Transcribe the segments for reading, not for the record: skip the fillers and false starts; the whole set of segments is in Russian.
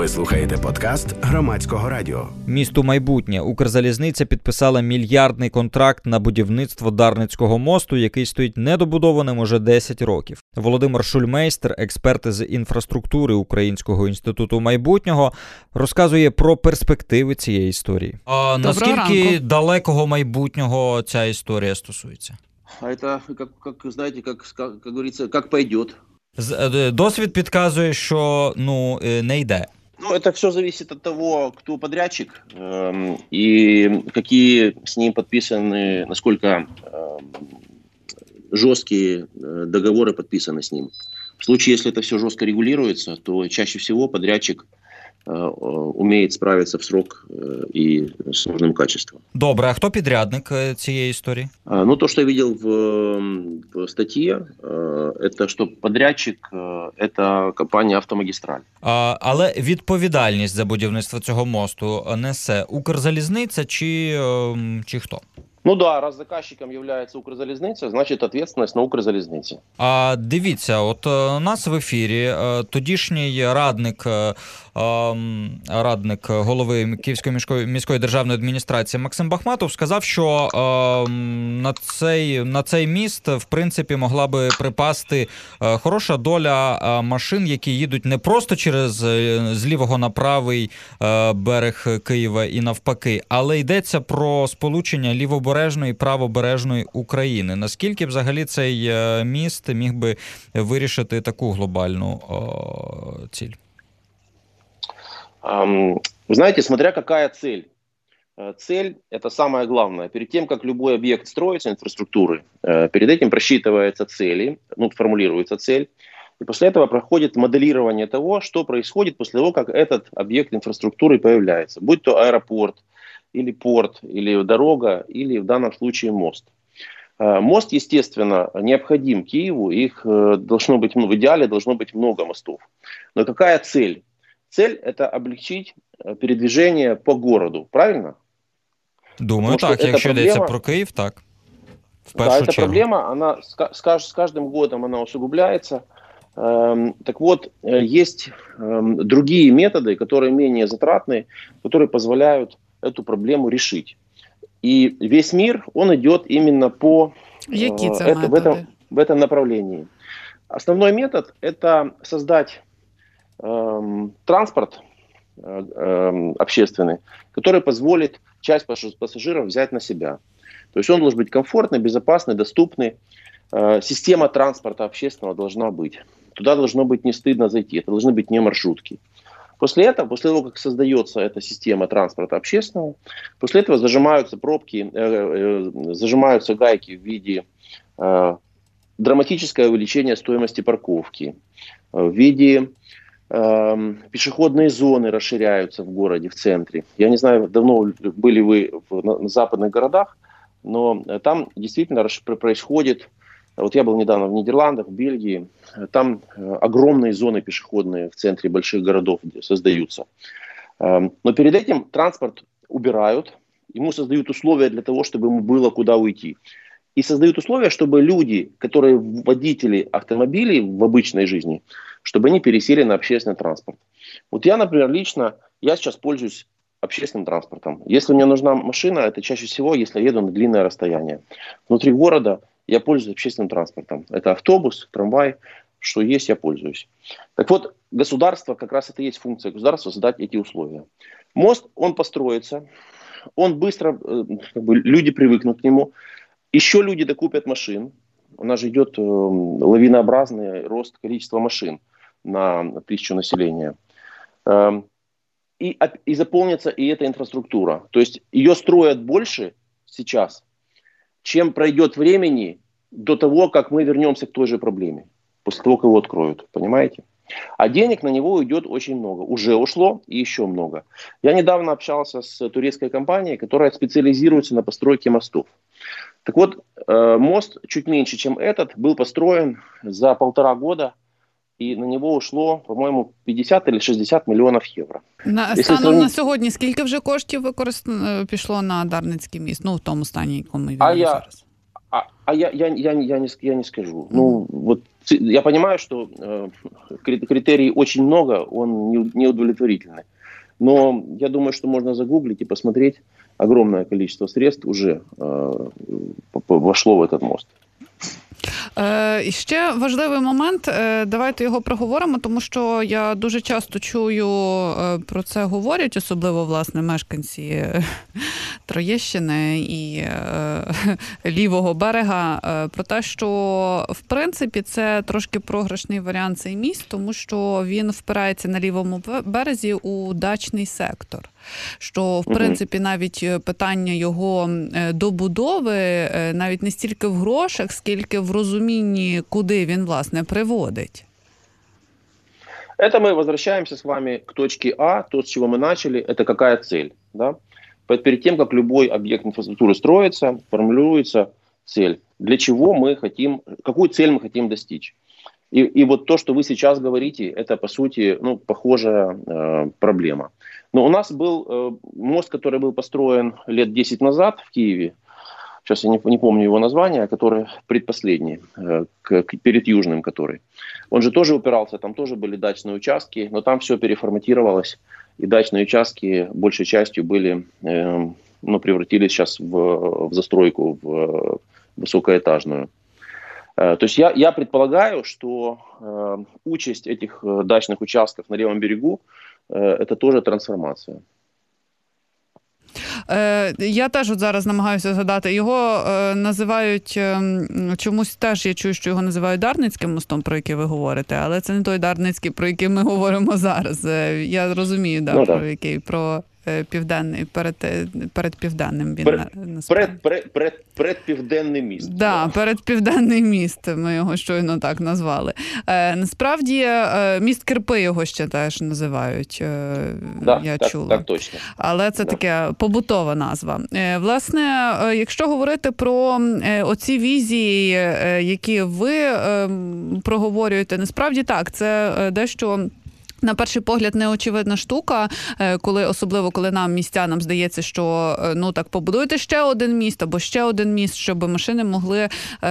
Ви слухаєте подкаст Громадського радіо. Місту майбутнє. Укрзалізниця підписала мільярдний контракт на будівництво Дарницького мосту, який стоїть недобудованим уже 10 років. Володимир Шульмейстер, експерт з інфраструктури Українського інституту майбутнього, розказує про перспективи цієї історії. А наскільки далекого майбутнього ця історія стосується? А это, знаете, как говорится, как пойдет. Досвід підказує, що не йде. Это все зависит от того, кто подрядчик и какие с ним подписаны, насколько жесткие договоры подписаны с ним. В случае, если это все жестко регулируется, то чаще всего подрядчик умеет справиться в срок и с нужным качеством. Добре, а хто підрядник цієї історії? То, что я видел в статье, это что подрядчик – это компания «Автомагистраль». Але відповідальність за будівництво цього мосту несе Укрзалізниця чи хто? Раз заказчиком является Укрзалізниця, значить ответственность на Укрзалізниці. Дивіться, от у нас в ефірі тодішній радник голови Київської міської державної адміністрації Максим Бахматов сказав, що на цей міст, в принципі, могла би припасти хороша доля машин, які їдуть не просто з лівого на правий берег Києва і навпаки, але йдеться про сполучення лівобережної і правобережної України. Наскільки взагалі цей міст міг би вирішити таку глобальну ціль? Вы знаете, смотря какая цель. Цель – это самое главное. Перед тем, как любой объект строится, инфраструктуры, перед этим просчитываются цели, формулируется цель, и после этого проходит моделирование того, что происходит после того, как этот объект инфраструктуры появляется. Будь то аэропорт, или порт, или дорога, или в данном случае мост. Мост, естественно, необходим Киеву, их должно быть, в идеале должно быть много мостов. Но какая цель? Цель – это облегчить передвижение по городу, правильно? Думаю, так. Якщо йдеться про Київ, так. Эта проблема, она с каждым годом она усугубляется. Так вот, есть другие методы, которые менее затратные, которые позволяют эту проблему решить. И весь мир, он идет именно по в этом направлении. Основной метод – это создать транспорт общественный, который позволит часть пассажиров взять на себя. То есть он должен быть комфортный, безопасный, доступный. Система транспорта общественного должна быть. Туда должно быть не стыдно зайти, это должны быть не маршрутки. После того, как создается эта система транспорта общественного, после этого зажимаются пробки, зажимаются гайки в виде драматического увеличения стоимости парковки, в виде пешеходные зоны расширяются в городе, в центре. Я не знаю, давно были вы в западных городах, но там действительно происходит. Вот я был недавно в Нидерландах, в Бельгии. Там огромные зоны пешеходные в центре больших городов создаются. Но перед этим транспорт убирают, ему создают условия для того, чтобы ему было куда уйти. И создают условия, чтобы люди, которые водители автомобилей в обычной жизни, чтобы они пересели на общественный транспорт. Вот я, например, лично, я сейчас пользуюсь общественным транспортом. Если мне нужна машина, это чаще всего, если я еду на длинное расстояние. Внутри города я пользуюсь общественным транспортом. Это автобус, трамвай, что есть, я пользуюсь. Так вот, государство, как раз это и есть функция государства, создать эти условия. Мост, он построится, он быстро, люди привыкнут к нему. Еще люди докупят машин. У нас же идет лавинообразный рост количества машин на 1000 населения. И заполнится и эта инфраструктура. То есть ее строят больше сейчас, чем пройдет времени до того, как мы вернемся к той же проблеме. После того, как его откроют. Понимаете? А денег на него уйдет очень много. Уже ушло и еще много. Я недавно общался с турецкой компанией, которая специализируется на постройке мостов. Так вот, мост чуть меньше, чем этот, был построен за 1,5 года. І на нього ушло, по-моєму, 50 или 60 мільйонів євро. Станом на сьогодні, скільки вже коштів пішло на Дарницький міст? В тому стані, якому він зараз. Я не скажу. Вот Я понимаю, что критерий очень много, он не удовлетворительный. Но я думаю, что можно загуглить и посмотреть. Огромное количество средств уже вошло в этот мост. І ще важливий момент, давайте його проговоримо, тому що я дуже часто чую, про це говорять, особливо, власне, мешканці Троєщини і лівого берега, про те, що, в принципі, це трошки програшний варіант цей міст, тому що він впирається на лівому березі у дачний сектор. Що, в принципі, навіть питання його добудови навіть не стільки в грошах, скільки в розумінні, куди він, власне, приводить. Это мы возвращаемся с вами к точке А, то, с чего мы начали, это какая цель. Да? Перед тем, как любой объект инфраструктуры строится, формулируется цель. Для чего мы хотим, какую цель мы хотим достичь. И вот то, что вы сейчас говорите, это, по сути, похожая проблема. Но у нас был мост, который был построен лет 10 назад в Киеве. Сейчас я не помню его название, который предпоследний, перед Южным который. Он же тоже упирался, там тоже были дачные участки, но там все переформатировалось, и дачные участки большей частью были, превратились сейчас в застройку, в высокоэтажную. То есть я предполагаю, что участь этих дачных участков на левом берегу это тоже трансформація. Я теж от зараз намагаюся згадати. Його називають, чомусь теж я чую, що його називають Дарницьким мостом, про який ви говорите, але це не той Дарницький, про який ми говоримо зараз. Я розумію, про який, про південний, перед південним він Предпівденний міст. Да, передпівденний міст, ми його щойно так назвали. Насправді, міст Кирпи його ще теж називають, я чула. Так, точно. Але це таке побутова назва. Власне, якщо говорити про оці візії, які ви проговорюєте, насправді так, це дещо... На перший погляд, неочевидна штука, особливо коли нам, містянам, здається, що побудуйте ще один міст або ще один міст, щоб машини могли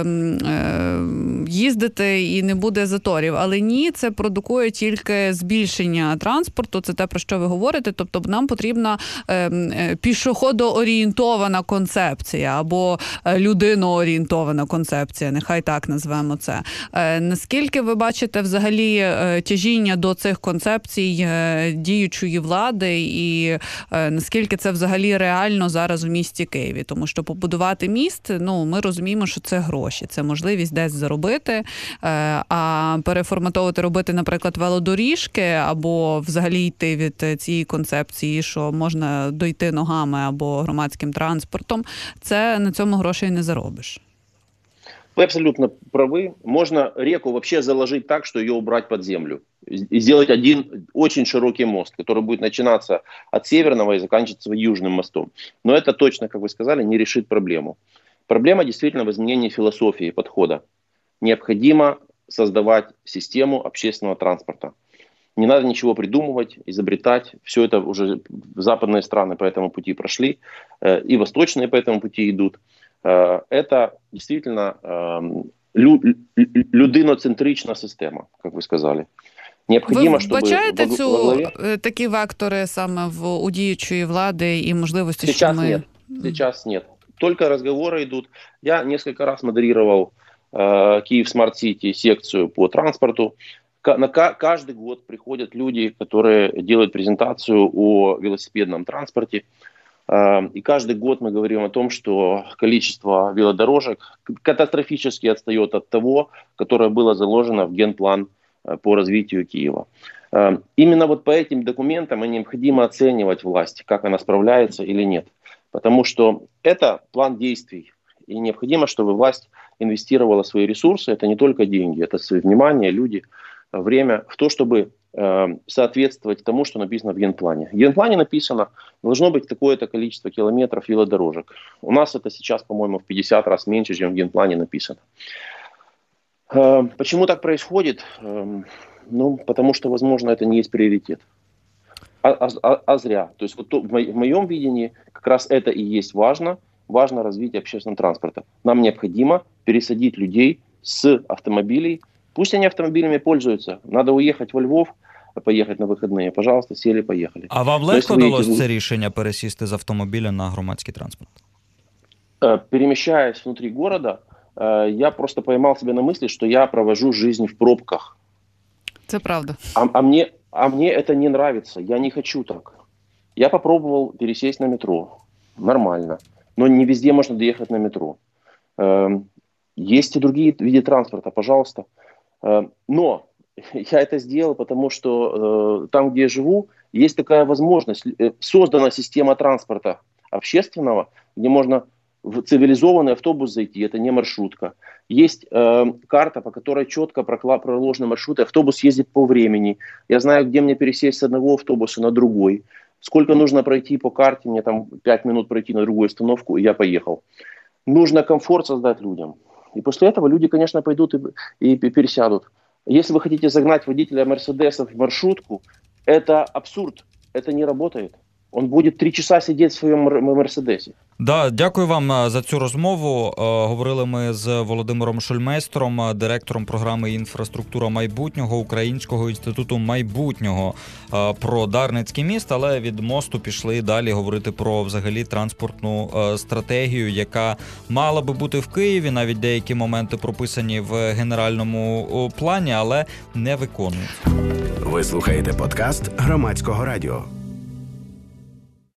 їздити і не буде заторів. Але ні, це продукує тільки збільшення транспорту, це те, про що ви говорите. Тобто нам потрібна пішоходоорієнтована концепція або людиноорієнтована концепція, нехай так назвемо це. Наскільки ви бачите взагалі тяжіння до цих концепцій діючої влади і наскільки це взагалі реально зараз у місті Києві? Тому що побудувати міст, ми розуміємо, що це гроші, це можливість десь заробити, а переформатовувати, робити, наприклад, велодоріжки або взагалі йти від цієї концепції, що можна дойти ногами або громадським транспортом, це на цьому грошей не заробиш. Вы абсолютно правы. Можно реку вообще заложить так, что ее убрать под землю. И сделать один очень широкий мост, который будет начинаться от Северного и заканчиваться Южным мостом. Но это точно, как вы сказали, не решит проблему. Проблема действительно в изменении философии подхода. Необходимо создавать систему общественного транспорта. Не надо ничего придумывать, изобретать. Все это уже западные страны по этому пути прошли, и восточные по этому пути идут. Это действительно людиноцентрична система, как вы сказали. Необходимо, ви вбачаєте такі вектори саме у діючої влади і можливості, сейчас що ми... Сейчас нет. Только разговоры идут. Я несколько раз модерировал Киев Смарт Сити секцию по транспорту. Каждый год приходят люди, которые делают презентацию о велосипедном транспорте. И каждый год мы говорим о том, что количество велодорожек катастрофически отстает от того, которое было заложено в генплан по развитию Киева. Именно вот по этим документам необходимо оценивать власть, как она справляется или нет. Потому что это план действий. И необходимо, чтобы власть инвестировала свои ресурсы. Это не только деньги, это свое внимание, люди, время в то, чтобы соответствовать тому, что написано в генплане. В генплане написано, должно быть такое-то количество километров велодорожек. У нас это сейчас, по-моему, в 50 раз меньше, чем в генплане написано. Почему так происходит? Потому что, возможно, это не есть приоритет. А зря. То есть вот в моем видении как раз это и есть важно развитие общественного транспорта. Нам необходимо пересадить людей с автомобилей Пусть они автомобилями пользуются. Надо уехать во Львов, поехать на выходные. Пожалуйста, сели, поехали. А вам легко далось це рішення пересісти з автомобіля на громадський транспорт? Перемещаясь внутри города, я просто поймал себя на мысли, что я провожу жизнь в пробках. Это правда. А мне это не нравится. Я не хочу так. Я попробовал пересесть на метро. Нормально. Но не везде можно доехать на метро. Есть и другие виды транспорта, пожалуйста. Но я это сделал, потому что там, где я живу, есть такая возможность. Создана система транспорта общественного, где можно в цивилизованный автобус зайти. Это не маршрутка. Есть карта, по которой четко проложены маршруты. Автобус ездит по времени. Я знаю, где мне пересесть с одного автобуса на другой. Сколько нужно пройти по карте. Мне там 5 минут пройти на другую остановку, и я поехал. Нужно комфорт создать людям. И после этого люди, конечно, пойдут и пересядут. Если вы хотите загнать водителя Мерседеса в маршрутку, это абсурд. Это не работает. Он будет 3 часа сидеть в своєму Мерседесі. Да, дякую вам за цю розмову. Говорили ми з Володимиром Шульмейстером, директором програми «Інфраструктура майбутнього» Українського інституту майбутнього, про Дарницький міст, але від мосту пішли далі говорити про взагалі транспортну стратегію, яка мала би бути в Києві, навіть деякі моменти прописані в генеральному плані, але не виконують. Ви слухаєте подкаст Громадського радіо.